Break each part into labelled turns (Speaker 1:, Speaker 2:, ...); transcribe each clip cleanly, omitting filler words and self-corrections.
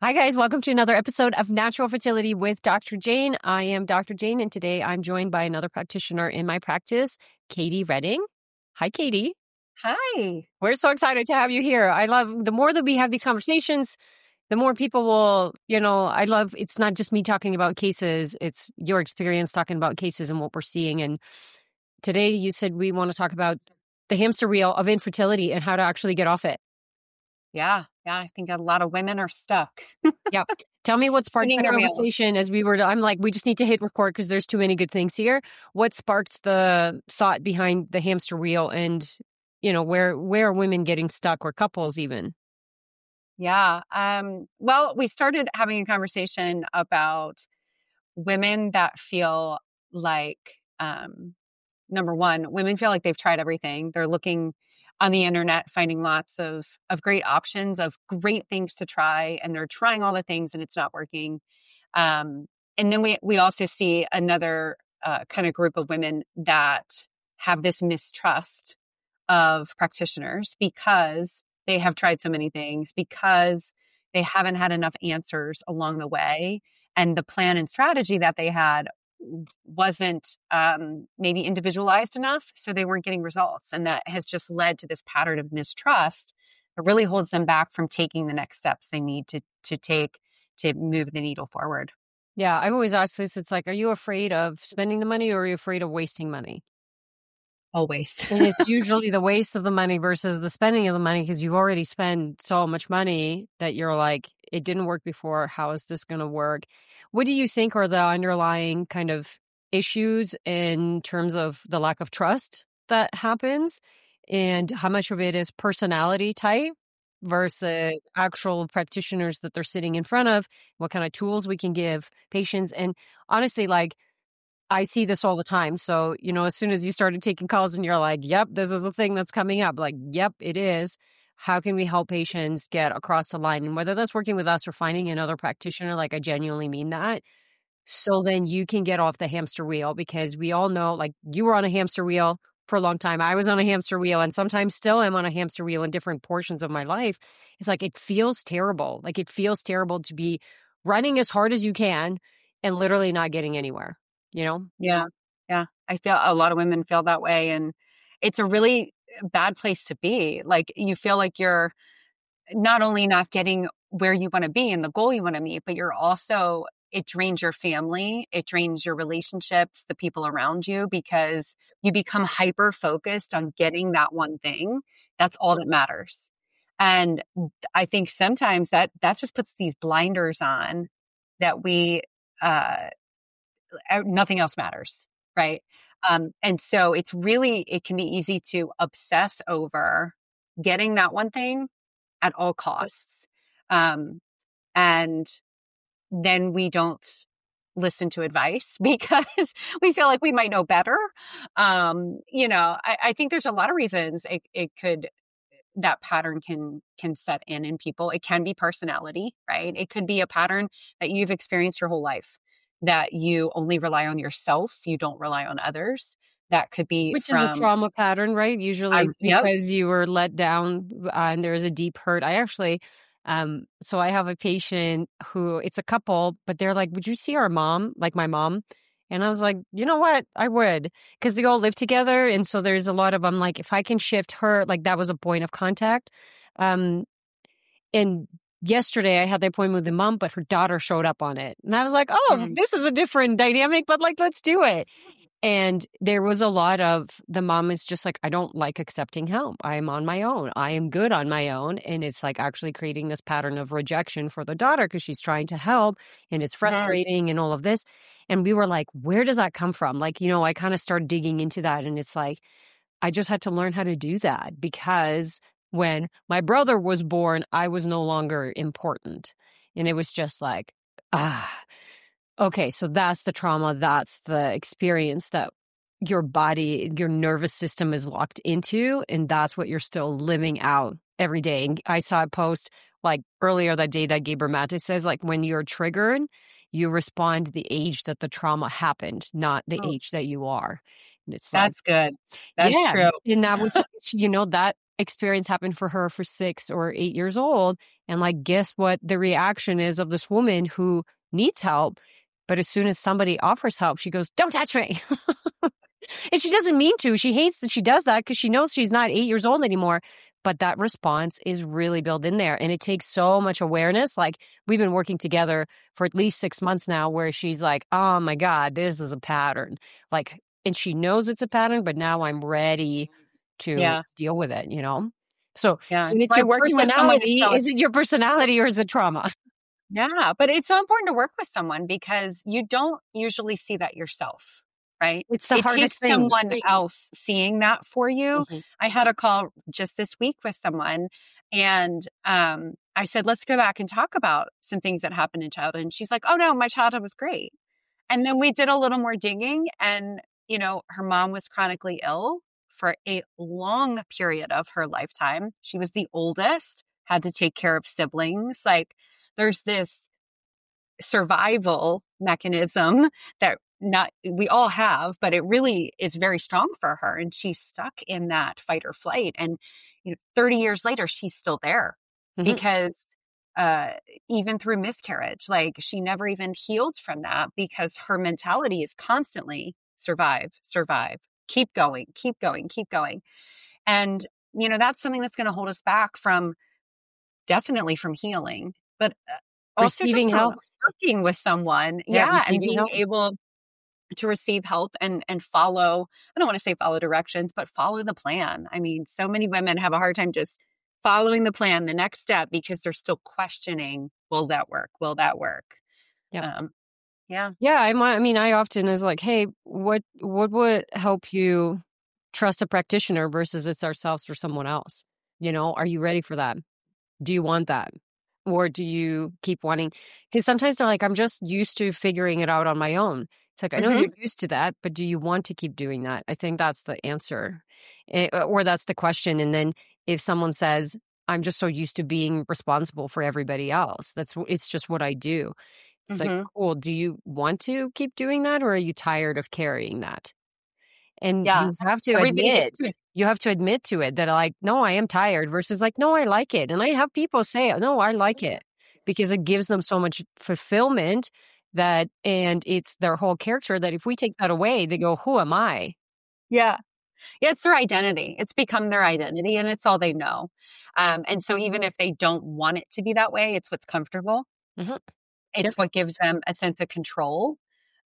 Speaker 1: Hi, guys. Welcome to another episode of Natural Fertility with Dr. Jane. I am Dr. Jane, and today I'm joined by another practitioner in my practice, Katie Redding. Hi, Katie.
Speaker 2: Hi.
Speaker 1: We're so excited to have you here. I love the more that we have these conversations, the more people will, I love it's not just me talking about cases, it's your experience talking about cases and what we're seeing. And today you said we want to talk about the hamster wheel of infertility and how to actually get off it.
Speaker 2: Yeah. I think a lot of women are stuck.
Speaker 1: Yeah. Tell me what sparked
Speaker 2: Spinning
Speaker 1: the
Speaker 2: their wheels.
Speaker 1: conversation as I'm like, we just need to hit record because there's too many good things here. What sparked the thought behind the hamster wheel and, where are women getting stuck or couples even?
Speaker 2: Yeah. Well, we started having a conversation about women that feel like, number one, women feel like they've tried everything. They're looking on the internet, finding lots of great options, of great things to try, and they're trying all the things and it's not working. And then we also see another kind of group of women that have this mistrust of practitioners because they have tried so many things, because they haven't had enough answers along the way. And the plan and strategy that they had wasn't maybe individualized enough, so they weren't getting results. And that has just led to this pattern of mistrust that really holds them back from taking the next steps they need to take to move the needle forward.
Speaker 1: Yeah, I've always asked this. It's like, are you afraid of spending the money or are you afraid of wasting money?
Speaker 2: Always.
Speaker 1: And it's usually the waste of the money versus the spending of the money because you've already spent so much money that you're like, it didn't work before. How is this going to work? What do you think are the underlying kind of issues in terms of the lack of trust that happens? And how much of it is personality type versus actual practitioners that they're sitting in front of? What kind of tools we can give patients? And honestly, I see this all the time. So, as soon as you started taking calls and you're like, yep, this is a thing that's coming up. Like, yep, it is. How can we help patients get across the line? And whether that's working with us or finding another practitioner, like I genuinely mean that. So then you can get off the hamster wheel because we all know, like you were on a hamster wheel for a long time. I was on a hamster wheel and sometimes still am on a hamster wheel in different portions of my life. It's like, it feels terrible. Like it feels terrible to be running as hard as you can and literally not getting anywhere.
Speaker 2: Yeah. I feel a lot of women feel that way. And it's a really bad place to be. Like you feel like you're not only not getting where you want to be and the goal you want to meet, but it drains your family. It drains your relationships, the people around you, because you become hyper focused on getting that one thing. That's all that matters. And I think sometimes that just puts these blinders on that nothing else matters. Right. And so it can be easy to obsess over getting that one thing at all costs. And then we don't listen to advice because we feel like we might know better. I think there's a lot of reasons that pattern can set in people. It can be personality, right? It could be a pattern that you've experienced your whole life, that you only rely on yourself. You don't rely on others. That could be
Speaker 1: Which is a trauma pattern, right? Usually it's because you were let down and there's a deep hurt. I actually, so I have a patient who, it's a couple, but they're like, would you see our mom? Like my mom. And I was like, you know what? I would, because they all live together. And so there's a lot of, I'm like, if I can shift her, like that was a point of contact. And yesterday I had the appointment with the mom, but her daughter showed up on it. And I was like, oh, this is a different dynamic, but like, let's do it. And there was a lot of, the mom is just like, I don't like accepting help. I am on my own. I am good on my own. And it's like actually creating this pattern of rejection for the daughter because she's trying to help and it's frustrating and all of this. And we were like, where does that come from? Like, I kind of started digging into that and it's like, I just had to learn how to do that because when my brother was born, I was no longer important. And it was just like, okay, so that's the trauma. That's the experience that your body, your nervous system is locked into. And that's what you're still living out every day. And I saw a post like earlier that day that Gabriel Maté says, like when you're triggered, you respond to the age that the trauma happened, not the age that you are. And it's
Speaker 2: that's good. That's true.
Speaker 1: And that was, that experience happened for her for 6 or 8 years old. And like, guess what the reaction is of this woman who needs help. But as soon as somebody offers help, she goes, don't touch me. And she doesn't mean to. She hates that she does that because she knows she's not 8 years old anymore. But that response is really built in there. And it takes so much awareness. Like, we've been working together for at least 6 months now where she's like, oh my God, this is a pattern. Like, and she knows it's a pattern, but now I'm ready to deal with it, you know? So when it's your personality, is it your personality or is it trauma?
Speaker 2: Yeah, but it's so important to work with someone because you don't usually see that yourself. Right?
Speaker 1: It's the hardest thing.
Speaker 2: Someone else seeing that for you. Mm-hmm. I had a call just this week with someone and I said, let's go back and talk about some things that happened in childhood. And she's like, oh no, my childhood was great. And then we did a little more digging and, you know, her mom was chronically ill for a long period of her lifetime. She was the oldest, had to take care of siblings. Like, there's this survival mechanism that we all have, but it really is very strong for her. And she's stuck in that fight or flight. And, you know, 30 years later, she's still there because even through miscarriage, like she never even healed from that because her mentality is constantly survive, survive, keep going, keep going, keep going. And, you know, that's something that's going to hold us back from definitely from healing, but also
Speaker 1: receiving help.
Speaker 2: Working with someone. And being able to receive help and follow, I don't want to say follow directions, but follow the plan. I mean, so many women have a hard time just following the plan, the next step, because they're still questioning, will that work? Will that work?
Speaker 1: Yeah. I mean, I often is like, hey, what would help you trust a practitioner versus it's ourselves for someone else? You know, are you ready for that? Do you want that? Or do you keep wanting? Because sometimes they're like, I'm just used to figuring it out on my own. It's like, I know you're used to that, but do you want to keep doing that? I think that's the answer, or that's the question. And then if someone says, I'm just so used to being responsible for everybody else, it's just what I do. It's like, cool. Do you want to keep doing that, or are you tired of carrying that? And you have to admit to it that like, no, I am tired versus like, no, I like it. And I have people say, no, I like it because it gives them so much fulfillment and it's their whole character that if we take that away, they go, who am I?
Speaker 2: Yeah. Yeah. It's their identity. It's become their identity and it's all they know. And so even if they don't want it to be that way, it's what's comfortable. It's what gives them a sense of control.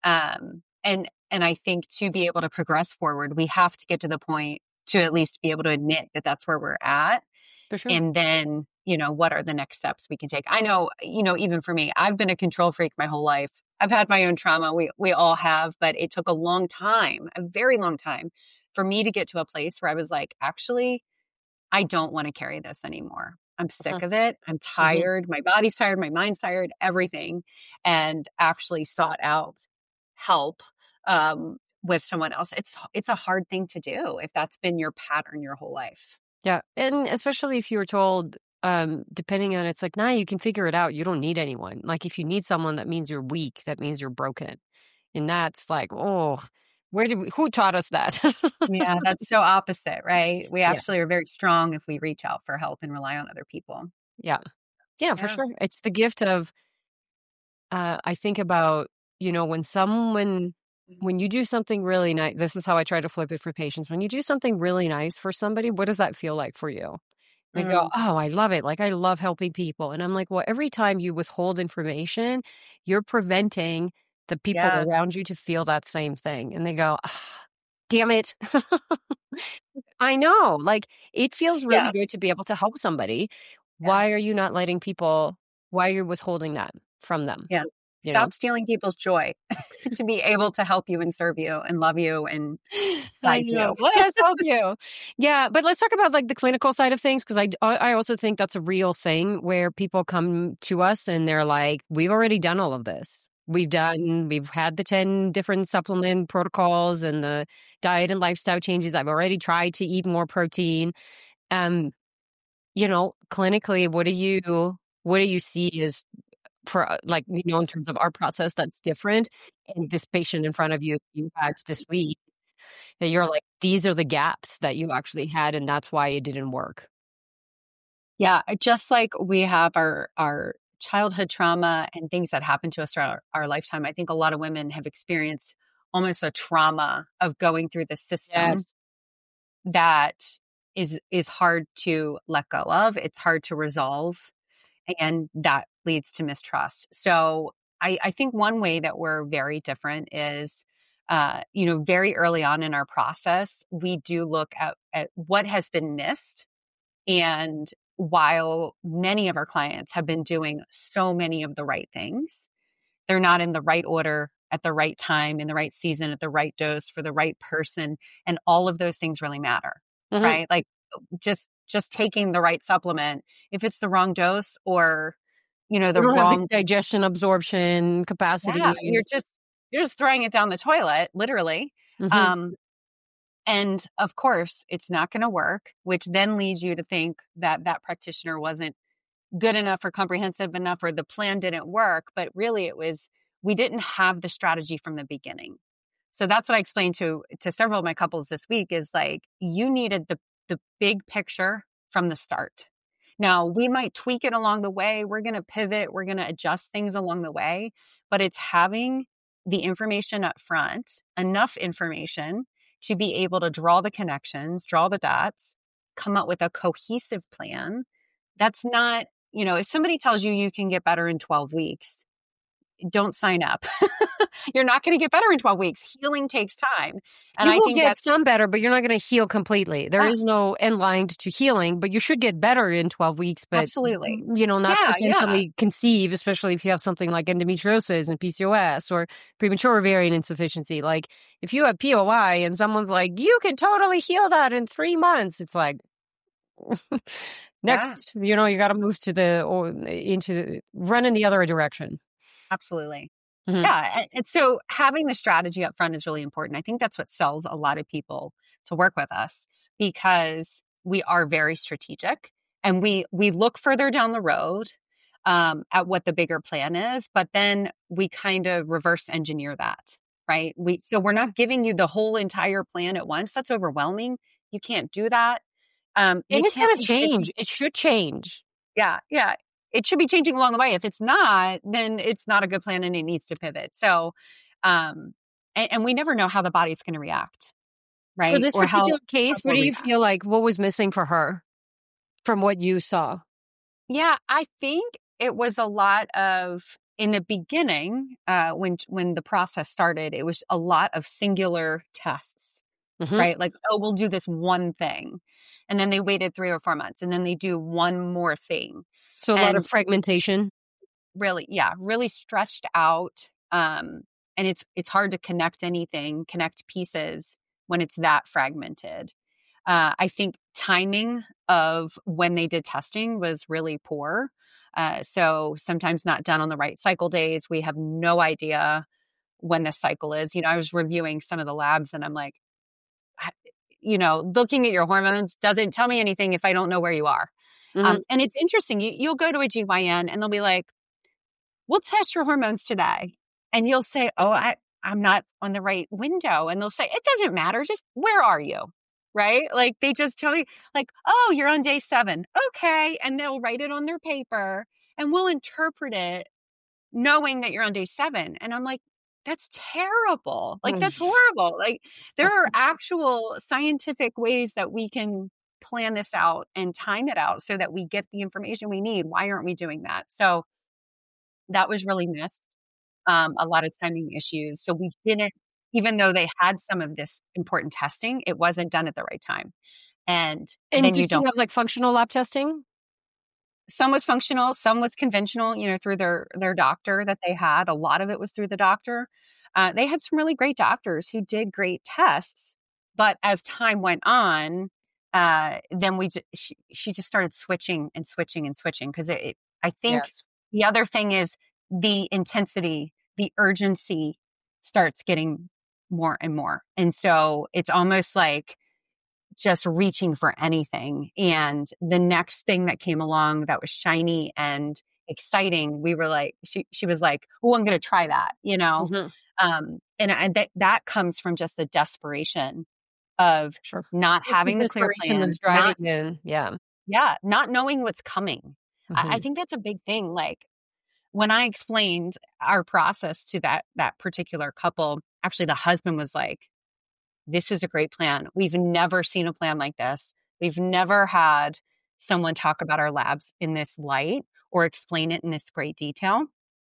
Speaker 2: And I think to be able to progress forward, we have to get to the point to at least be able to admit that that's where we're at.
Speaker 1: For sure.
Speaker 2: And then, you know, what are the next steps we can take? I know, you know, even for me, I've been a control freak my whole life. I've had my own trauma. We all have, but it took a long time, a very long time for me to get to a place where I was like, actually, I don't want to carry this anymore. I'm sick of it. I'm tired. My body's tired. My mind's tired, everything. And actually sought out help with someone else. It's a hard thing to do if that's been your pattern your whole life.
Speaker 1: Yeah. And especially if you were told, depending on it's like, nah, you can figure it out. You don't need anyone. Like if you need someone, that means you're weak. That means you're broken. And that's like, oh, who taught us that?
Speaker 2: Yeah, that's so opposite, right? We actually are very strong if we reach out for help and rely on other people.
Speaker 1: Yeah. Yeah, for sure. It's the gift of, I think about, you know, when you do something really nice, this is how I try to flip it for patients. When you do something really nice for somebody, what does that feel like for you? They go, oh, I love it. Like, I love helping people. And I'm like, well, every time you withhold information, you're preventing the people around you to feel that same thing. And they go, oh, damn it. I know. Like, it feels really good to be able to help somebody. Why are you not letting why are you withholding that from them?
Speaker 2: Yeah. Stop stealing people's joy to be able to help you and serve you and love you and guide you.
Speaker 1: Let us help you. Yeah, but let's talk about like the clinical side of things because I also think that's a real thing where people come to us and they're like, we've already done all of this. We've had the 10 different supplement protocols and the diet and lifestyle changes. I've already tried to eat more protein. You know, clinically, what do you see is for like, you know, in terms of our process that's different and this patient in front of you had this week? that you're like, these are the gaps that you actually had, and that's why it didn't work.
Speaker 2: Yeah, just like we have our childhood trauma and things that happen to us throughout our lifetime, I think a lot of women have experienced almost a trauma of going through the system
Speaker 1: Yes.
Speaker 2: that is hard to let go of. It's hard to resolve, and that leads to mistrust. So I think one way that we're very different is, very early on in our process, we do look at what has been missed. And while many of our clients have been doing so many of the right things, they're not in the right order at the right time, in the right season, at the right dose for the right person. And all of those things really matter,
Speaker 1: Mm-hmm.
Speaker 2: right? Like just taking the right supplement, if it's the wrong dose or,
Speaker 1: You
Speaker 2: the
Speaker 1: don't have the
Speaker 2: wrong,
Speaker 1: digestion absorption
Speaker 2: yeah,
Speaker 1: capacity.
Speaker 2: you're just throwing it down the toilet, literally.
Speaker 1: Mm-hmm.
Speaker 2: Um, and of course, it's not going to work, which then leads you to think that that practitioner wasn't good enough or comprehensive enough or the plan didn't work. But really, it was we didn't have the strategy from the beginning. So that's what I explained to several of my couples this week is like, you needed the big picture from the start. Now, we might tweak it along the way. We're going to pivot. We're going to adjust things along the way. But it's having the information up front, enough information to be able to draw the connections, draw the dots, come up with a cohesive plan. That's not, if somebody tells you you can get better in 12 weeks, don't sign up. You're not going to get better in 12 weeks. Healing takes time. And
Speaker 1: You
Speaker 2: I
Speaker 1: will
Speaker 2: think
Speaker 1: get
Speaker 2: that's,
Speaker 1: some better, but you're not going to heal completely. There
Speaker 2: yeah,
Speaker 1: is no end line to healing, but you should get better in 12 weeks, but
Speaker 2: absolutely.
Speaker 1: not
Speaker 2: Yeah, yeah,
Speaker 1: potentially conceive, especially if you have something like endometriosis and PCOS or premature ovarian insufficiency. Like if you have POI and someone's like, you can totally heal that in 3 months. It's like,
Speaker 2: yeah,
Speaker 1: next, you got to move run in the other direction.
Speaker 2: absolutely.
Speaker 1: Mhm.
Speaker 2: Yeah. And so having the strategy up front is really important. I think that's what sells a lot of people to work with us because we are very strategic and we look further down the road at what the bigger plan is, but then we kind of reverse engineer that, right? So we're not giving you the whole entire plan at once. That's overwhelming. You can't do that. You
Speaker 1: And it's
Speaker 2: can't
Speaker 1: going to
Speaker 2: take 50.
Speaker 1: change. It should change.
Speaker 2: Yeah, yeah. It should be changing along the way. If it's not, then it's not a good plan and it needs to pivot. So, um, and we never know how the body's going to react,
Speaker 1: For
Speaker 2: right?
Speaker 1: this
Speaker 2: Or how
Speaker 1: particular case, what
Speaker 2: we'll
Speaker 1: do you
Speaker 2: react.
Speaker 1: feel like what was missing for her from what you saw?
Speaker 2: Yeah, I think it was a lot of in the beginning when the process started. It was a lot of singular tests,
Speaker 1: Mhm.
Speaker 2: right? Like, oh, we'll do this one thing, and then they waited 3 or 4 months, and then they do one more thing,
Speaker 1: So a lot of
Speaker 2: and
Speaker 1: fragmentation.
Speaker 2: really, yeah, really stretched out. And it's hard to connect pieces when it's that fragmented. I think timing of when they did testing was really poor. So sometimes not done on the right cycle days. We have no idea when the cycle is. I was reviewing some of the labs and I'm like, I- looking at your hormones doesn't tell me anything if I don't know where you are.
Speaker 1: Mhm.
Speaker 2: And it's interesting. You'll go to a GYN and they'll be like, we'll test your hormones today. And you'll say, oh, I'm not on the right window. And they'll say, it doesn't matter. Just where are you? Right? Like they just tell you, like, oh, you're on day 7. Okay. And they'll write it on their paper and we'll interpret it knowing that you're on day 7. And I'm like, that's terrible. Like, that's horrible. Like, there are actual scientific ways that we can plan this out and time it out so that we get the information we need. Why aren't we doing that? So, that was really missed, a lot of timing issues. So we didn't even though they had some of this important testing, it wasn't done at the right time. And
Speaker 1: And
Speaker 2: then
Speaker 1: did
Speaker 2: you
Speaker 1: you
Speaker 2: don't
Speaker 1: have like functional lab testing?
Speaker 2: some was functional, some was conventional, through their doctor that they had. A lot of it was through the doctor. They had some really great doctors who did great tests, but as time went on, then she just started switching and switching and switching because I think
Speaker 1: Yes.
Speaker 2: the other thing is the intensity, the urgency starts getting more and more. And so it's almost like just reaching for anything. And the next thing that came along that was shiny and exciting, we were like, she was like, oh, I'm going to try that,
Speaker 1: Mhm.
Speaker 2: That comes from just the desperation of
Speaker 1: Sure.
Speaker 2: not
Speaker 1: It's the
Speaker 2: having the clear
Speaker 1: desperation
Speaker 2: plan,
Speaker 1: that's driving in. Yeah.
Speaker 2: not knowing what's coming. I
Speaker 1: Mhm.
Speaker 2: think that's a big thing. Like when I explained our process to that particular couple, actually the husband was like, "This is a great plan. We've never seen a plan like this. We've never had someone talk about our labs in this light or explain it in this great detail."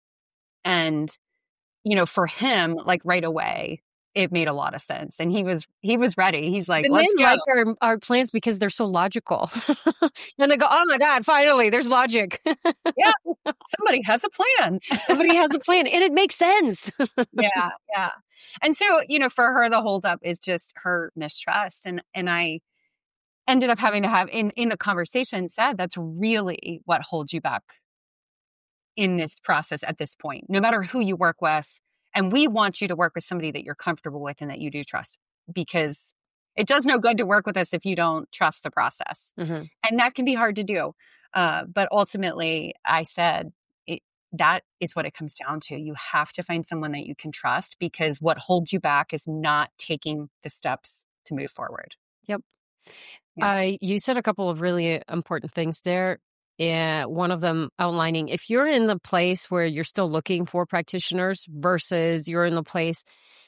Speaker 2: And for him, like right away, it made a lot of sense. And he was ready. He's like,
Speaker 1: The men
Speaker 2: "Let's go."
Speaker 1: like our plans because they're so logical. And they go, "Oh my God, finally, there's logic."
Speaker 2: Yeah, somebody has a plan.
Speaker 1: Somebody has a plan and it makes sense.
Speaker 2: Yeah, yeah. And so, for her, the holdup is just her mistrust. And I ended up having to have in the conversation said that's really what holds you back in this process at this point, no matter who you work with. And we want you to work with somebody that you're comfortable with and that you do trust, because it does no good to work with us if you don't trust the process.
Speaker 1: Mhm.
Speaker 2: And that can be hard to do. But ultimately, I said, that is what it comes down to. You have to find someone that you can trust, because what holds you back is not taking the steps to move forward.
Speaker 1: Yep.
Speaker 2: Yeah.
Speaker 1: You said a couple of really important things there. Yeah, one of them outlining if you're in the place where you're still looking for practitioners versus you're in the place,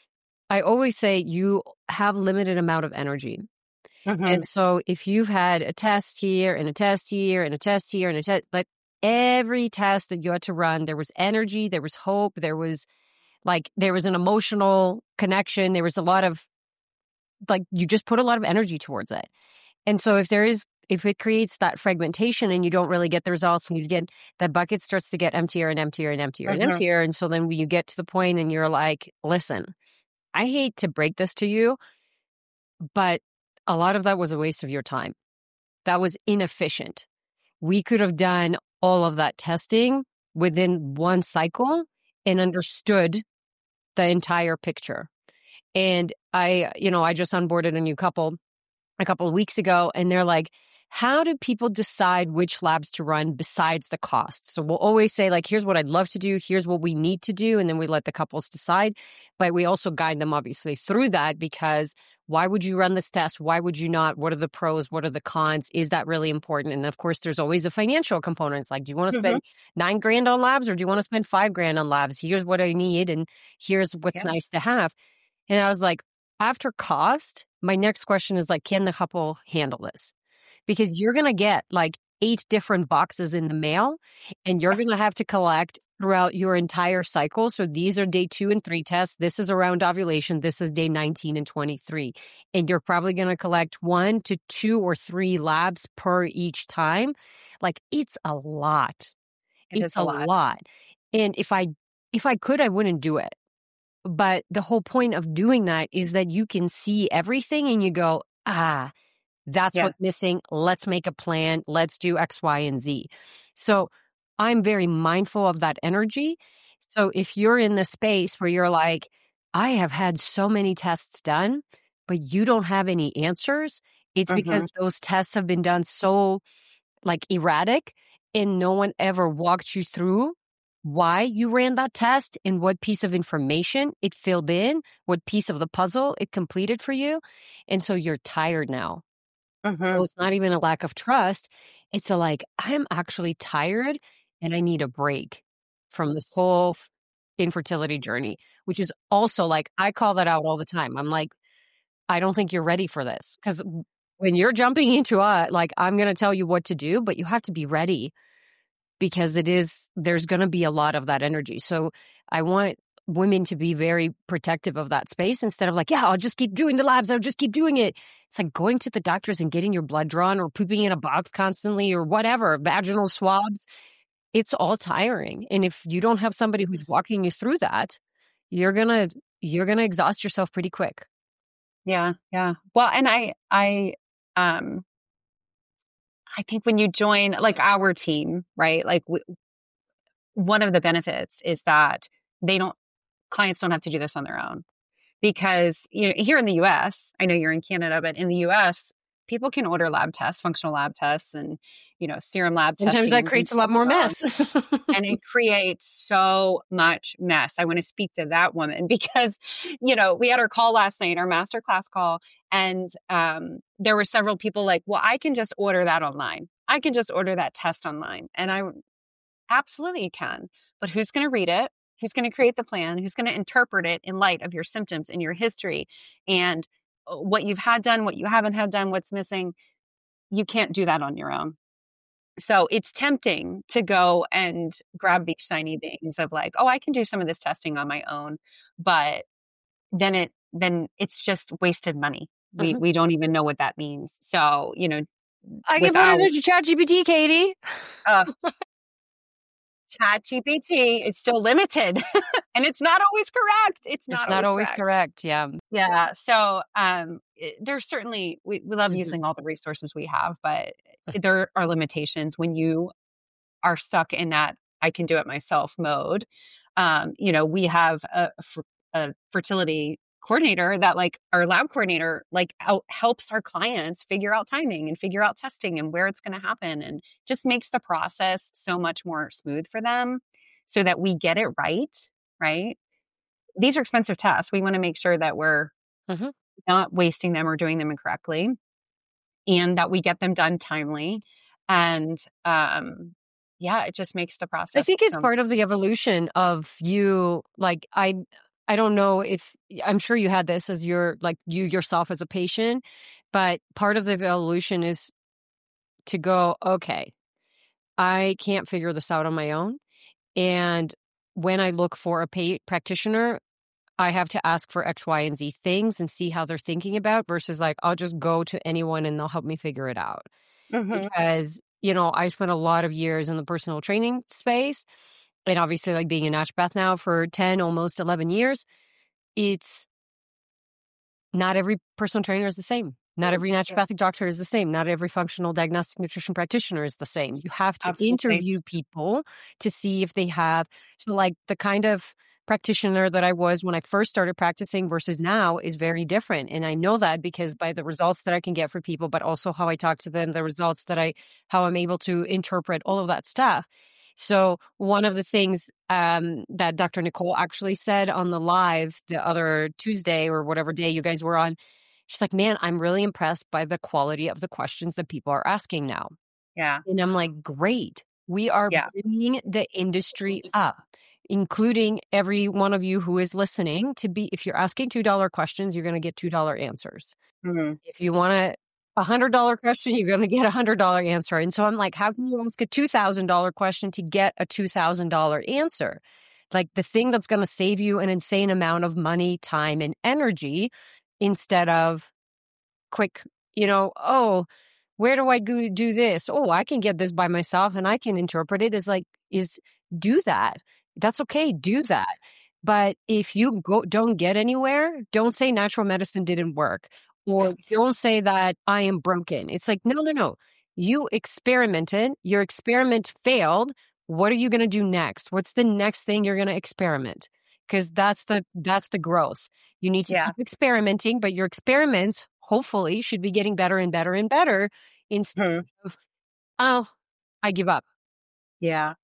Speaker 1: I always say you have limited amount of energy.
Speaker 2: Hmm.
Speaker 1: And so if you've had a test here and a test here and a test here and a test, like every test that you had to run, there was energy, there was hope, there was an emotional connection. There was a lot of you just put a lot of energy towards it. And so if it creates that fragmentation and you don't really get the results and you get that bucket starts to get emptier and emptier and emptier and
Speaker 2: Hmm.
Speaker 1: emptier. And so then when you get to the point and you're like, listen, I hate to break this to you, but a lot of that was a waste of your time. That was inefficient. We could have done all of that testing within one cycle and understood the entire picture. And I just onboarded a new couple a couple of weeks ago, and they're like, how do people decide which labs to run besides the cost? So we'll always say, like, here's what I'd love to do. Here's what we need to do. And then we let the couples decide. But we also guide them, obviously, through that, because why would you run this test? Why would you not? What are the pros? What are the cons? Is that really important? And of course, there's always a financial component. It's like, do you want to
Speaker 2: Hmm.
Speaker 1: spend $9,000 on labs or do you want to spend $5,000 on labs? Here's what I need. And here's what's
Speaker 2: Yeah.
Speaker 1: nice to have. And I was like, after cost, my next question is like, can the couple handle this? Because you're going to get like 8 different boxes in the mail and you're going to have to collect throughout your entire cycle. So these are day 2 and 3 tests. This is around ovulation. This is day 19 and 23. And you're probably going to collect 1 to 2 or 3 labs per each time. Like it's a lot.
Speaker 2: It
Speaker 1: It's
Speaker 2: is a
Speaker 1: a
Speaker 2: lot.
Speaker 1: lot. And if I could, I wouldn't do it. But the whole point of doing that is that you can see everything and you go, that's
Speaker 2: Yeah.
Speaker 1: what's missing. Let's make a plan. Let's do X, Y, and Z. So I'm very mindful of that energy. So if you're in the space where you're like, I have had so many tests done, but you don't have any answers, it's
Speaker 2: Hmm.
Speaker 1: because those tests have been done so erratic and no one ever walked you through why you ran that test and what piece of information it filled in, what piece of the puzzle it completed for you. And so you're tired now.
Speaker 2: Hmm.
Speaker 1: So it's not even a lack of trust. It's I'm actually tired and I need a break from this whole infertility journey, which is also I call that out all the time. I'm like, I don't think you're ready for this. Because when you're jumping into I'm going to tell you what to do, but you have to be ready because there's going to be a lot of that energy. So I want women to be very protective of that space instead of yeah, I'll just keep doing the labs. I'll just keep doing it. It's like going to the doctors and getting your blood drawn or pooping in a box constantly or whatever, vaginal swabs. It's all tiring. And if you don't have somebody who's walking you through that, you're going to exhaust yourself pretty quick.
Speaker 2: Yeah. Yeah. Well, and um, I think when you join our team, right? One of the benefits is that clients don't have to do this on their own, because here in the US, I know you're in Canada, but in the US, people can order lab tests, functional lab tests, and, serum lab testing.
Speaker 1: Sometimes that creates a lot more mess.
Speaker 2: And it creates so much mess. I want to speak to that woman because, we had our call last night, our masterclass call, and there were several people like, well, I can just order that online. I can just order that test online. And I absolutely can. But who's going to read it? Who's going to create the plan? Who's going to interpret it in light of your symptoms and your history and what you've had done, what you haven't had done, what's missing? You can't do that on your own. So it's tempting to go and grab these shiny things of like, oh, I can do some of this testing on my own, but then it's just wasted money. We don't even know what that means. So,
Speaker 1: I can put it into ChatGPT, Katie.
Speaker 2: ChatGPT is still limited and it's not always correct. It's not
Speaker 1: always correct. Yeah.
Speaker 2: Yeah. So there's certainly, we love using all the resources we have, but there are limitations when you are stuck in that I can do it myself mode. We have a fertility coordinator that like our lab coordinator like helps our clients figure out timing and figure out testing and where it's going to happen, and just makes the process so much more smooth for them so that we get it right. These are expensive tests. We want to make sure that we're not wasting them or doing them incorrectly, and that we get them done timely. And it just makes the process.
Speaker 1: I think it's part of the evolution of you. Like I don't know if, I'm sure you had this as you yourself as a patient, but part of the evolution is to go, okay, I can't figure this out on my own. And when I look for a practitioner, I have to ask for X, Y, and Z things and see how they're thinking about versus like, I'll just go to anyone and they'll help me figure it out. Because, I spent a lot of years in the personal training space. And obviously, like being a naturopath now for 10, almost 11 years, it's not every personal trainer is the same. Not every naturopathic doctor is the same. Not every functional diagnostic nutrition practitioner is the same. You have to interview people to see if they have, so like the kind of practitioner that I was when I first started practicing versus now is very different. And I know that because by the results that I can get for people, but also how I talk to them, the results how I'm able to interpret all of that stuff. So one of the things that Dr. Nicole actually said on the live the other Tuesday or whatever day you guys were on, she's like, man, I'm really impressed by the quality of the questions that people are asking now.
Speaker 2: Yeah.
Speaker 1: And I'm like, great. We are bringing the industry up, including every one of you who is listening if you're asking $2 questions, you're going to get $2 answers. If you want a $100 question, you're going to get $100 answer. And so I'm like, how can you ask a $2,000 question to get a $2,000 answer? Like the thing that's going to save you an insane amount of money, time, and energy instead of quick, where do I go do this? Oh, I can get this by myself and I can interpret it is do that. That's okay. Do that. But if you don't get anywhere, don't say natural medicine didn't work. Or don't say that I am broken. It's like, no. You experimented. Your experiment failed. What are you going to do next? What's the next thing you're going to experiment? Because that's the growth. You need to keep experimenting, but your experiments hopefully should be getting better and better and better instead of, oh, I give up.
Speaker 2: Yeah.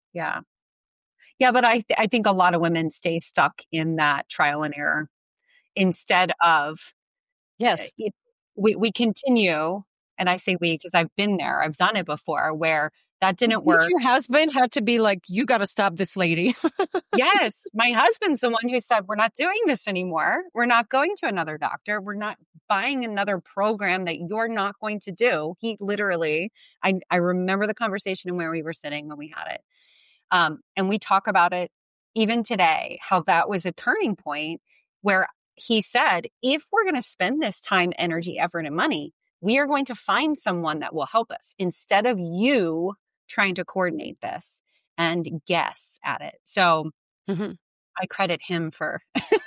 Speaker 2: But I think a lot of women stay stuck in that trial and error instead of.
Speaker 1: Yes.
Speaker 2: We continue, and I say we because I've been there. I've done it before where that didn't work.
Speaker 1: Your husband had to be like, you got to stop this lady.
Speaker 2: Yes. My husband's the one who said, we're not doing this anymore. We're not going to another doctor. We're not buying another program that you're not going to do. He literally, I remember the conversation and where we were sitting when we had it. And we talk about it even today, how that was a turning point where he said, if we're going to spend this time, energy, effort, and money, we are going to find someone that will help us instead of you trying to coordinate this and guess at it. So I credit him for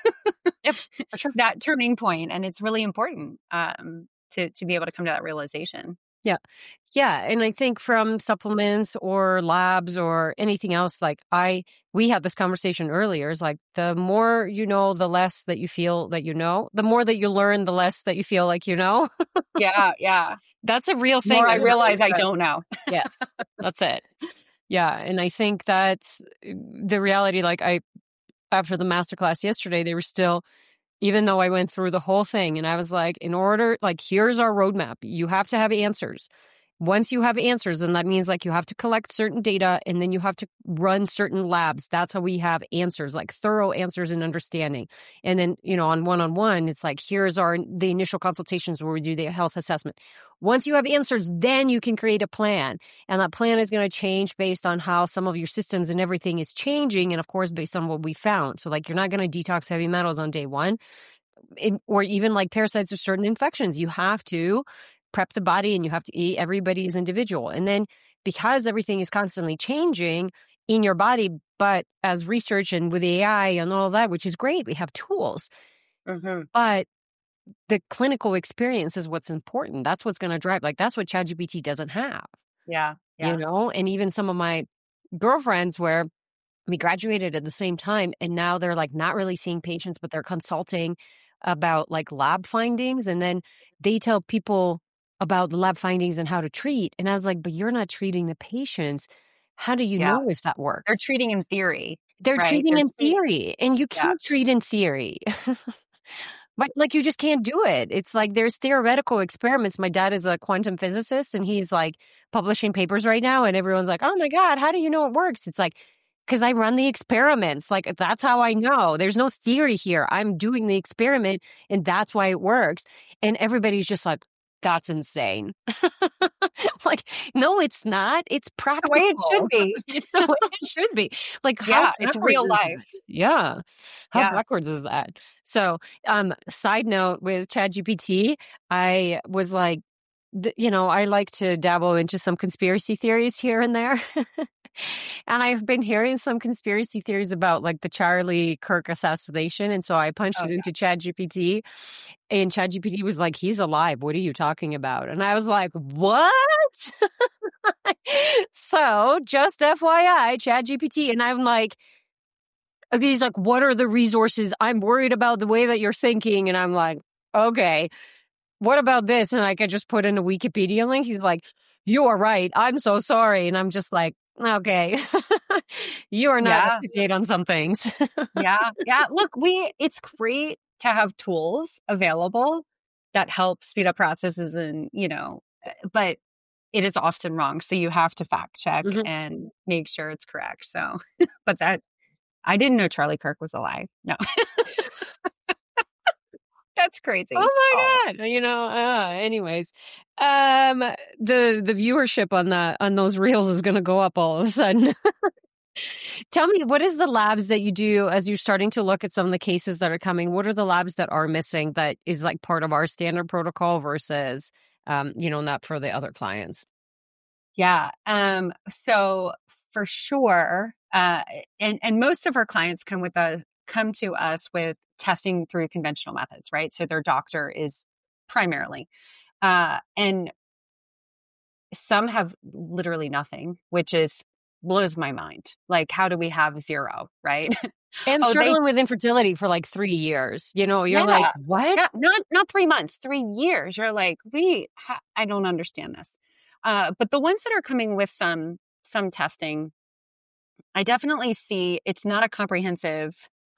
Speaker 2: that turning point. And it's really important to be able to come to that realization.
Speaker 1: Yeah. Yeah. And I think from supplements or labs or anything else, like we had this conversation earlier, is like the more you know, the less that you feel that you know, the more that you learn, the less that you feel like you know.
Speaker 2: Yeah.
Speaker 1: That's a real
Speaker 2: The
Speaker 1: thing.
Speaker 2: more I
Speaker 1: It really
Speaker 2: realize I
Speaker 1: is.
Speaker 2: don't know.
Speaker 1: Yes, that's it. Yeah. And I think that's the reality. Like after the masterclass yesterday, they were still, even though I went through the whole thing and I was like, here's our roadmap. You have to have answers. Once you have answers, then that means like you have to collect certain data and then you have to run certain labs. That's how we have answers, like thorough answers and understanding. And then, on one-on-one, it's like, here's the initial consultations where we do the health assessment. Once you have answers, then you can create a plan. And that plan is going to change based on how some of your systems and everything is changing. And of course, based on what we found. So like, you're not going to detox heavy metals on day one, or even like parasites or certain infections. You have to prep the body and you have to eat. Everybody is individual. And then because everything is constantly changing in your body, but as research and with AI and all that, which is great, we have tools.
Speaker 2: Mm-hmm.
Speaker 1: But the clinical experience is what's important. That's what's going to drive. Like that's what ChatGPT doesn't have.
Speaker 2: Yeah.
Speaker 1: And even some of my girlfriends where we graduated at the same time and now they're like not really seeing patients, but they're consulting about like lab findings. And then they tell people about the lab findings and how to treat. And I was like, but you're not treating the patients. How do you know if that works?
Speaker 2: They're treating in theory.
Speaker 1: They're
Speaker 2: right?
Speaker 1: treating in theory and you can't
Speaker 2: Yeah.
Speaker 1: treat in theory. But like, you just can't do it. It's like, there's theoretical experiments. My dad is a quantum physicist and he's like publishing papers right now. And everyone's like, oh my God, how do you know it works? It's like, because I run the experiments. Like, that's how I know. There's no theory here. I'm doing the experiment and that's why it works. And everybody's just like, that's insane. Like, no, it's not. It's practical.
Speaker 2: The way it should be.
Speaker 1: It's the way it should be. Like,
Speaker 2: yeah, it's real life.
Speaker 1: That? Yeah. How backwards is that? So, side note with ChatGPT, I was like, I like to dabble into some conspiracy theories here and there. And I've been hearing some conspiracy theories about like the Charlie Kirk assassination. And so I punched it into ChatGPT and ChatGPT was like, he's alive. What are you talking about? And I was like, what? So just FYI, ChatGPT. And I'm like, he's like, what are the resources? I'm worried about the way that you're thinking. And I'm like, okay, what about this? And like, I just put in a Wikipedia link. He's like, you are right. I'm so sorry. And I'm just like, okay, you are not up to date on some things.
Speaker 2: Yeah. Look, it's great to have tools available that help speed up processes and, but it is often wrong. So you have to fact check and make sure it's correct. So, but I didn't know Charlie Kirk was alive. No. That's crazy.
Speaker 1: Oh my God. Anyways, the viewership on those reels is going to go up all of a sudden. Tell me, what is the labs that you do as you're starting to look at some of the cases that are coming? What are the labs that are missing that is like part of our standard protocol versus, not for the other clients?
Speaker 2: Yeah. So for sure, and most of our clients come to us with testing through conventional methods, right? So their doctor is primarily, and some have literally nothing, which blows my mind. Like, how do we have zero, right?
Speaker 1: And struggling with infertility for like 3 years, you're like, what?
Speaker 2: Yeah, not 3 months, 3 years. You're like, I don't understand this. But the ones that are coming with some testing, I definitely see it's not a comprehensive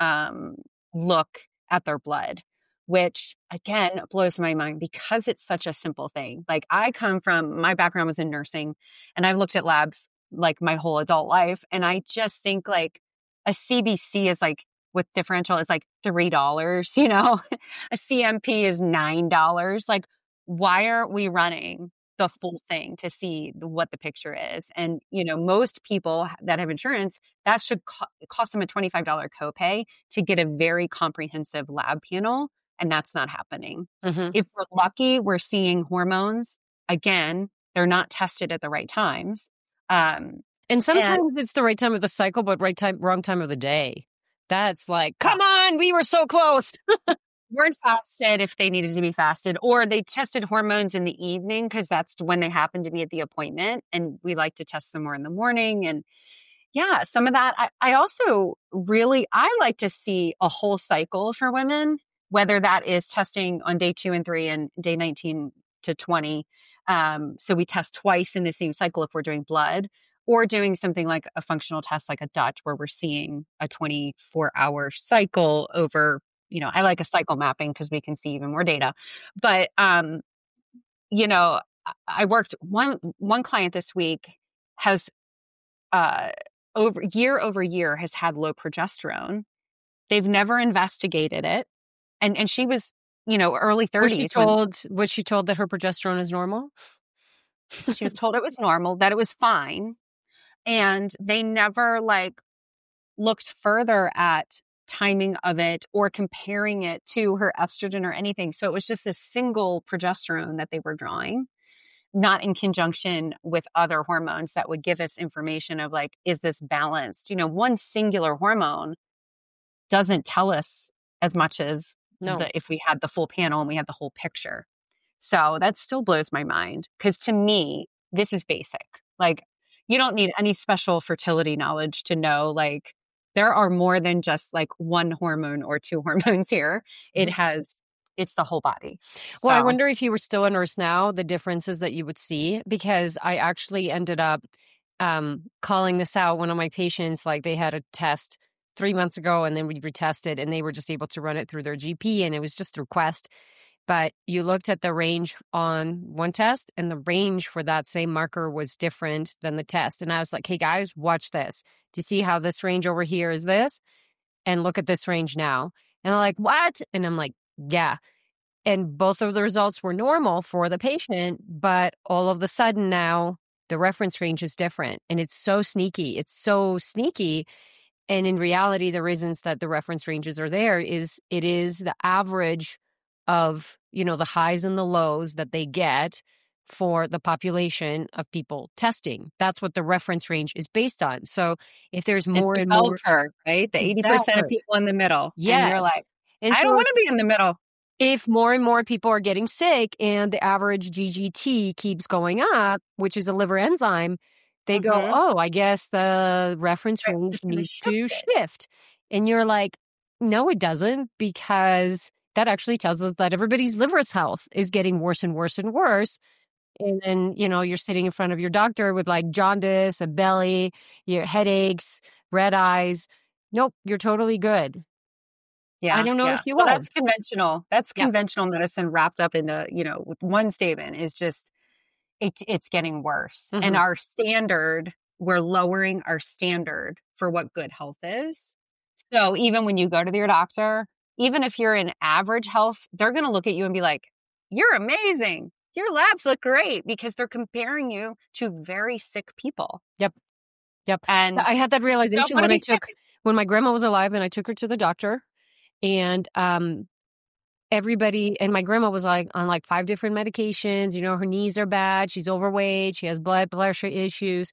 Speaker 2: look at their blood, which again blows my mind because it's such a simple thing. Like, my background was in nursing and I've looked at labs like my whole adult life. And I just think like a CBC is like, with differential is like $3, a CMP is $9. Like, why aren't we running the full thing to see what the picture is? And, most people that have insurance, that should cost them a $25 copay to get a very comprehensive lab panel. And that's not happening. If we're lucky, we're seeing hormones. Again, they're not tested at the right times.
Speaker 1: And sometimes it's the right time of the cycle, but wrong time of the day. That's like, come on, we were so close.
Speaker 2: Weren't fasted if they needed to be fasted, or they tested hormones in the evening because that's when they happen to be at the appointment. And we like to test some more in the morning. And yeah, some of that. I also I like to see a whole cycle for women, whether that is testing on day 2 and 3 and day 19 to 20. So we test twice in the same cycle if we're doing blood or doing something like a functional test like a Dutch where we're seeing a 24-hour cycle over, I like a cycle mapping because we can see even more data. But, I worked one client this week has over year has had low progesterone. They've never investigated it. And she was, early 30s.
Speaker 1: Was she told that her progesterone is normal?
Speaker 2: She was told it was normal, that it was fine. And they never looked further at timing of it or comparing it to her estrogen or anything. So it was just a single progesterone that they were drawing, not in conjunction with other hormones that would give us information of is this balanced? One singular hormone doesn't tell us as much as if we had the full panel and we had the whole picture. So that still blows my mind because to me, this is basic. You don't need any special fertility knowledge to know there are more than just one hormone or two hormones here. It's the whole body.
Speaker 1: Well, I wonder if you were still a nurse now, the differences that you would see, because I actually ended up calling this out. One of my patients, they had a test 3 months ago and then we retested and they were just able to run it through their GP and it was just through Quest. But you looked at the range on one test and the range for that same marker was different than the test. And I was like, hey guys, watch this. Do you see how this range over here is this? And look at this range now. And they're like, what? And I'm like, yeah. And both of the results were normal for the patient, but all of a sudden now the reference range is different. And it's so sneaky. It's so sneaky. And in reality, the reasons that the reference ranges are there is it is the average of, the highs and the lows that they get for the population of people testing. That's what the reference range is based on. So if there's more and more
Speaker 2: curve, right? The 80% of people in the middle.
Speaker 1: Yeah.
Speaker 2: And you're like, I don't want to be in the middle.
Speaker 1: If more and more people are getting sick and the average GGT keeps going up, which is a liver enzyme, they go, oh, I guess the reference range needs to shift. And you're like, no, it doesn't, because that actually tells us that everybody's liver's health is getting worse and worse and worse. And then, you're sitting in front of your doctor with jaundice, a belly, your headaches, red eyes. Nope, you're totally good.
Speaker 2: Yeah.
Speaker 1: I don't know if you
Speaker 2: will.
Speaker 1: will.
Speaker 2: That's conventional. That's conventional medicine wrapped up into, with one statement is just, it's getting worse. Mm-hmm. And our standard, we're lowering our standard for what good health is. So even when you go to your doctor, even if you're in average health, they're going to look at you and be like, you're amazing. Your labs look great, because they're comparing you to very sick people.
Speaker 1: Yep.
Speaker 2: And
Speaker 1: I had that realization when my grandma was alive and I took her to the doctor, and everybody, and my grandma was on 5 different medications. Her knees are bad. She's overweight. She has blood pressure issues,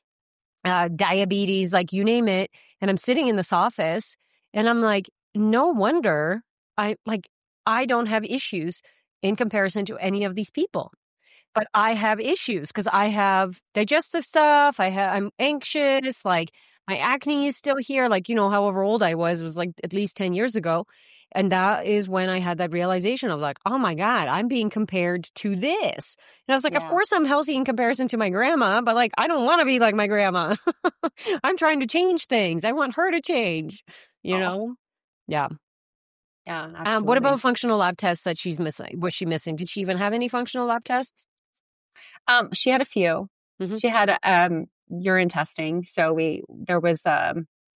Speaker 1: diabetes, you name it. And I'm sitting in this office and I'm like, no wonder I don't have issues in comparison to any of these people. But I have issues because I have digestive stuff. I'm anxious. My acne is still here. However old I was at least 10 years ago. And that is when I had that realization of oh my God, I'm being compared to this. And I was like, Of course I'm healthy in comparison to my grandma, but I don't want to be like my grandma. I'm trying to change things. I want her to change, know? Yeah.
Speaker 2: Yeah. Absolutely.
Speaker 1: What about functional lab tests that she's missing? Was she missing? Did she even have any functional lab tests?
Speaker 2: She had a few. Mm-hmm. She had urine testing. So there was a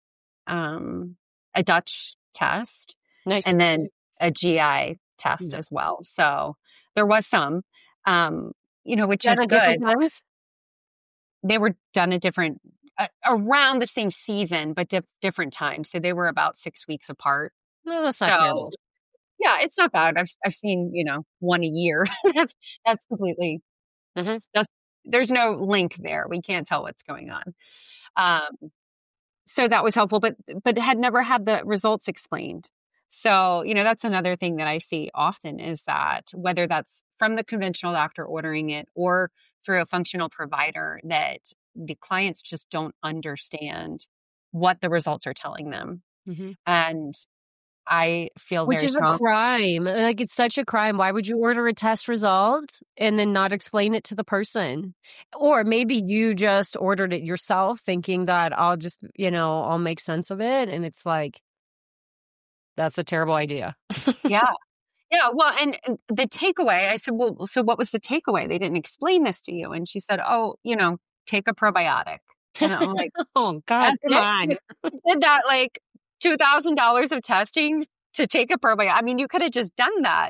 Speaker 2: Dutch test.
Speaker 1: Nice.
Speaker 2: And then a GI test as well. So there was some, which is good.
Speaker 1: Times?
Speaker 2: They were done at different, around the same season, but different times. So they were about 6 weeks apart.
Speaker 1: No, that's not terrible.
Speaker 2: Yeah, it's not bad. I've seen, one a year. that's completely, there's no link there. We can't tell what's going on. So that was helpful, but had never had the results explained. So, that's another thing that I see often is that whether that's from the conventional doctor ordering it or through a functional provider, that the clients just don't understand what the results are telling them. Mm-hmm. And I feel
Speaker 1: Which
Speaker 2: very
Speaker 1: is a
Speaker 2: strong.
Speaker 1: crime. Like, it's such a crime. Why would you order a test result and then not explain it to the person? Or maybe you just ordered it yourself thinking that I'll just, I'll make sense of it. And it's like, that's a terrible idea.
Speaker 2: Yeah. Yeah. Well, and the takeaway, I said, well, so what was the takeaway? They didn't explain this to you. And she said, oh, take a probiotic. And I'm like,
Speaker 1: Oh, God,
Speaker 2: that's
Speaker 1: come
Speaker 2: it.
Speaker 1: on.
Speaker 2: You did that like $2,000 of testing to take a probiotic. I mean, you could have just done that,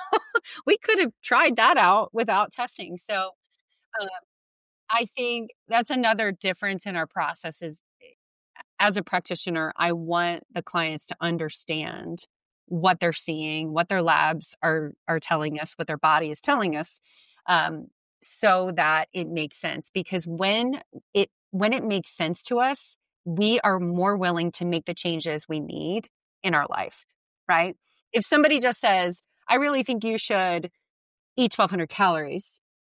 Speaker 2: we could have tried that out without testing. So uh, I think that's another difference in our processes. As a practitioner, I want the clients to understand what they're seeing, what their labs are telling us, what their body is telling us, um, so that it makes sense. Because when it makes sense to us, we are more willing to make the changes we need in our life, right? If somebody just says, "I really think you should eat 1,200 calories,"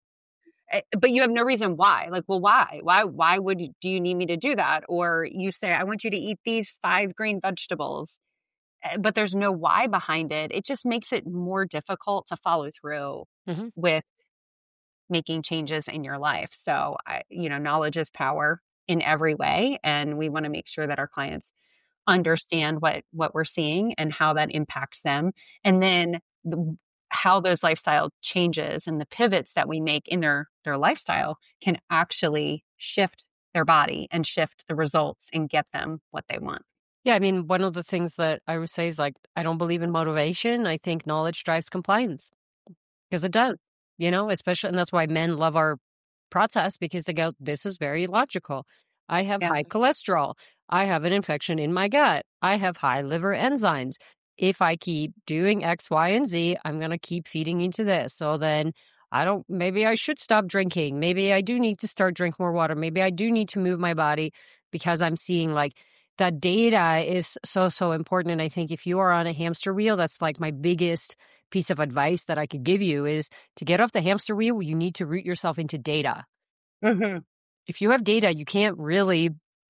Speaker 2: but you have no reason why. Like, well, why? Why do you need me to do that? Or you say, I want you to eat these 5 green vegetables, but there's no why behind it. It just makes it more difficult to follow through
Speaker 1: Mhm.
Speaker 2: with making changes in your life. So, knowledge is power in every way. And we want to make sure that our clients understand what we're seeing and how that impacts them. And then how those lifestyle changes and the pivots that we make in their lifestyle can actually shift their body and shift the results and get them what they want.
Speaker 1: Yeah, I mean, one of the things that I would say is like, I don't believe in motivation. I think knowledge drives compliance because it does, especially, and that's why men love our process because they go, this is very logical. I have
Speaker 2: Yeah.
Speaker 1: high cholesterol. I have an infection in my gut. I have high liver enzymes. If I keep doing X, Y, and Z, I'm going to keep feeding into this. So then maybe I should stop drinking. Maybe I do need to start drink more water. Maybe I do need to move my body because I'm seeing like that data is so, so important. And I think if you are on a hamster wheel, that's like my biggest piece of advice that I could give you is to get off the hamster wheel, you need to root yourself into data.
Speaker 2: Mm-hmm.
Speaker 1: If you have data, you can't really,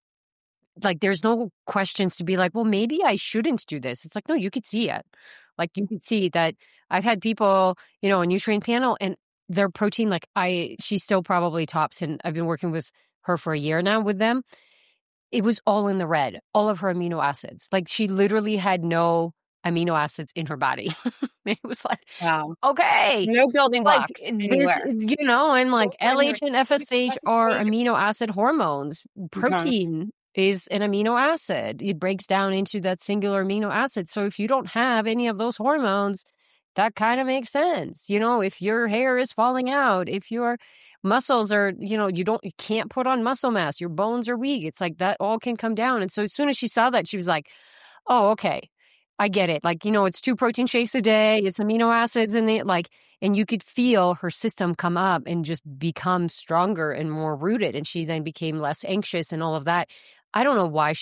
Speaker 1: like, there's no questions to be like, well, maybe I shouldn't do this. It's like, no, you could see it. Like, you could see that I've had people, a nutrient panel and their protein, like she still probably tops, and I've been working with her for a year now with them. It was all in the red, all of her amino acids. Like, she literally had no amino acids in her body. It was like,
Speaker 2: Wow.
Speaker 1: okay,
Speaker 2: No building
Speaker 1: like
Speaker 2: blocks
Speaker 1: this,
Speaker 2: anywhere.
Speaker 1: and like LH and FSH are
Speaker 2: FSH.
Speaker 1: amino acid hormones. Protein is an amino acid. It breaks down into that singular amino acid. So if you don't have any of those hormones, that kind of makes sense. If your hair is falling out, if your muscles are, you can't put on muscle mass, your bones are weak. It's like that all can come down. And so as soon as she saw that, she was like, oh, okay, I get it. Like, it's 2 protein shakes a day. It's amino acids in it. Like, and you could feel her system come up and just become stronger and more rooted. And she then became less anxious and all of that. I don't know why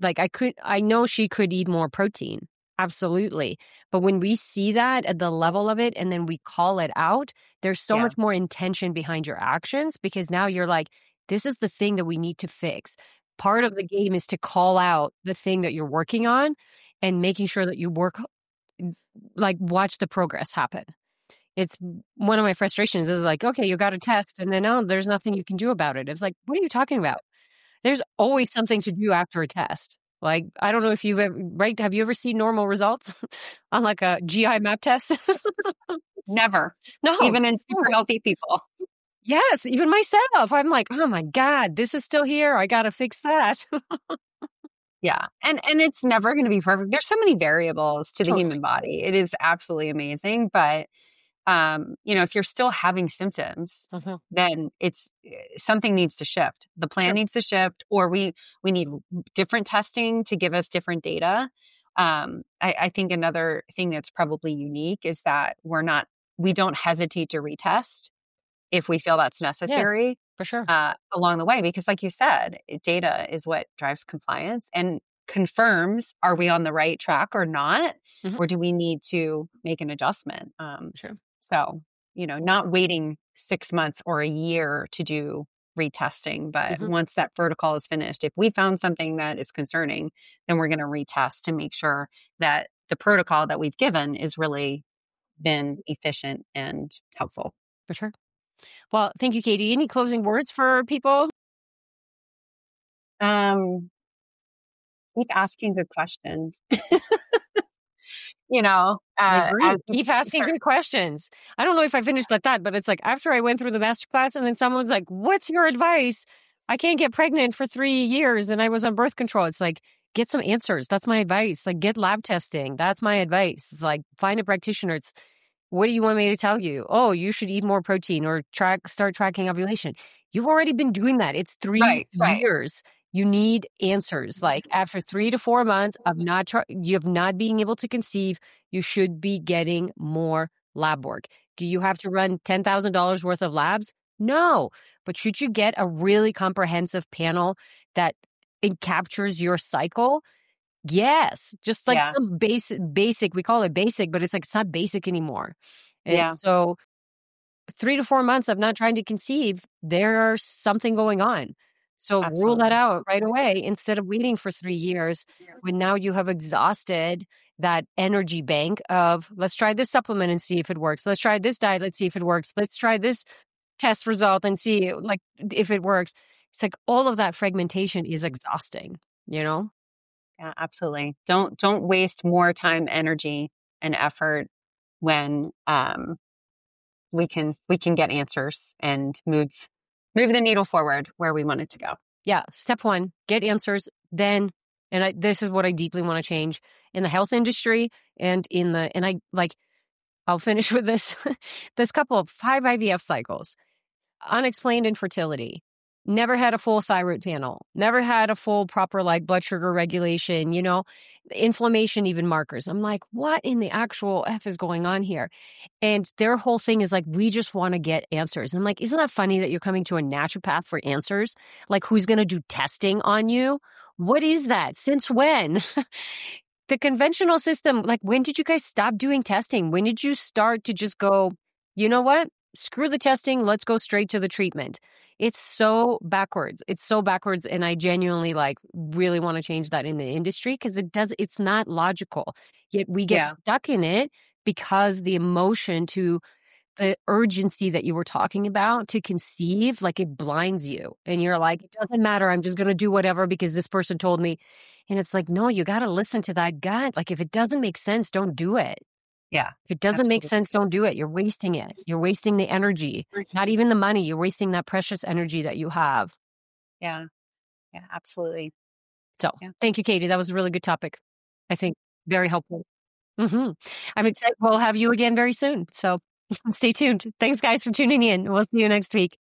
Speaker 1: I know she could eat more protein. Absolutely. But when we see that at the level of it and then we call it out, there's so much more intention behind your actions because now you're like, this is the thing that we need to fix. Part of the game is to call out the thing that you're working on and making sure that you watch the progress happen. It's one of my frustrations is like, okay, you got a test and then, there's nothing you can do about it. It's like, what are you talking about? There's always something to do after a test. Like, I don't know if you've ever, right? Have you ever seen normal results on like a GI map test?
Speaker 2: Never.
Speaker 1: No.
Speaker 2: Even in super healthy people.
Speaker 1: Yes, even myself. I'm like, oh my God, this is still here. I got to fix that.
Speaker 2: Yeah. And it's never going to be perfect. There's so many variables to the
Speaker 1: Totally.
Speaker 2: human body. It is absolutely amazing. But, if you're still having symptoms, then it's something needs to shift. The plan needs to shift, or we need different testing to give us different data. I think another thing that's probably unique is that we don't hesitate to retest if we feel that's necessary.
Speaker 1: Yes, for sure.
Speaker 2: Along the way, because like you said, data is what drives compliance and confirms, are we on the right track or not? Or do we need to make an adjustment?
Speaker 1: Sure.
Speaker 2: So, not waiting 6 months or a year to do retesting, but once that protocol is finished, if we found something that is concerning, then we're going to retest to make sure that the protocol that we've given is really been efficient and helpful.
Speaker 1: For sure. Well, thank you, Katie. Any closing words for people?
Speaker 2: Keep asking good questions. You know,
Speaker 1: I agree.
Speaker 2: as
Speaker 1: Keep asking good questions. I don't know if I finished like that, but it's like after I went through the masterclass and then someone's like, what's your advice? I can't get pregnant for 3 years and I was on birth control. It's like, get some answers. That's my advice. Like, get lab testing. That's my advice. It's like, find a practitioner. It's, what do you want me to tell you? Oh, you should eat more protein or start tracking ovulation. You've already been doing that. It's 3 years. You need answers. Like after 3 to 4 months of you have not being able to conceive, you should be getting more lab work. Do you have to run $10,000 worth of labs? No, but should you get a really comprehensive panel that it captures your cycle? Yes, just like some basic, we call it basic, but it's like, it's not basic anymore. And so 3 to 4 months of not trying to conceive, there's something going on. So rule that out right away instead of waiting for 3 years when now you have exhausted that energy bank of, let's try this supplement and see if it works. Let's try this diet. Let's see if it works. Let's try this test result and see like if it works. It's like all of that fragmentation is exhausting, you know?
Speaker 2: Yeah, absolutely. Don't waste more time, energy, and effort when we can get answers and move the needle forward where we want it to go.
Speaker 1: Yeah. Step 1, get answers. Then, this is what I deeply want to change in the health industry and I'll finish with this, this couple of 5 IVF cycles, unexplained infertility, never had a full thyroid panel, never had a full proper like blood sugar regulation, you know, inflammation, even markers. I'm like, what in the actual F is going on here? And their whole thing is like, we just want to get answers. And I'm like, isn't that funny that you're coming to a naturopath for answers? Like, who's going to do testing on you? What is that? Since when? The conventional system, like, when did you guys stop doing testing? When did you start to just go, you know what? Screw the testing. Let's go straight to the treatment. It's so backwards. It's so backwards. And I genuinely really want to change that in the industry because it's not logical. Yet we get stuck in it because the emotion to the urgency that you were talking about to conceive, like it blinds you. And you're like, it doesn't matter. I'm just going to do whatever because this person told me. And it's like, no, you got to listen to that gut. Like if it doesn't make sense, don't do it.
Speaker 2: Yeah.
Speaker 1: If it doesn't make sense, don't do it. You're wasting it. You're wasting the energy, not even the money. You're wasting that precious energy that you have.
Speaker 2: Yeah. Yeah, absolutely.
Speaker 1: So thank you, Katie. That was a really good topic. I think very helpful. I'm excited. We'll have you again very soon. So stay tuned. Thanks, guys, for tuning in. We'll see you next week.